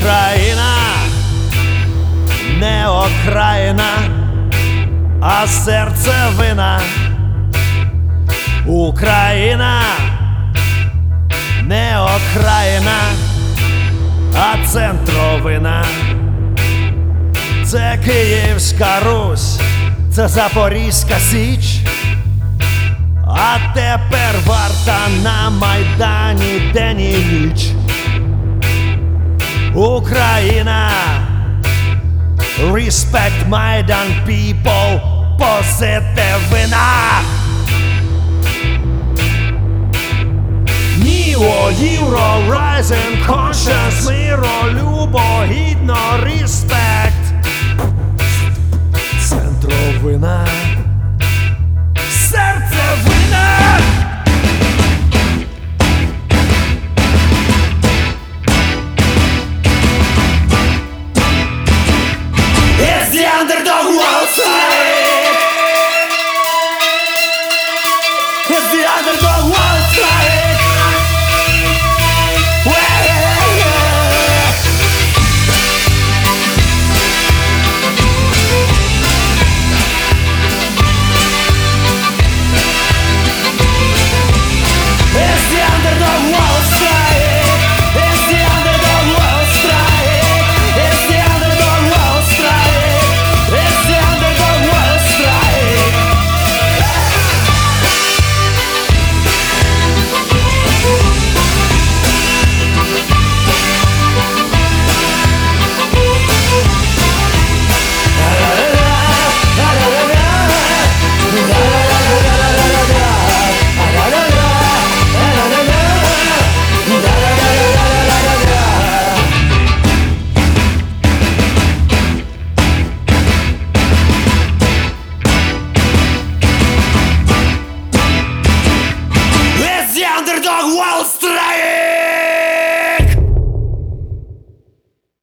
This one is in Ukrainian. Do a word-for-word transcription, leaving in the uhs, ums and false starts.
Україна не окраїна, а серцевина. Україна не окраїна, а центровина. Це Київська Русь, це Запорізька Січ, а тепер варта на Майдані день і ніч. Україна, respect Майдан people, позитивина. Ніо, Євро, rising conscience, миролюбо, гідно, respect.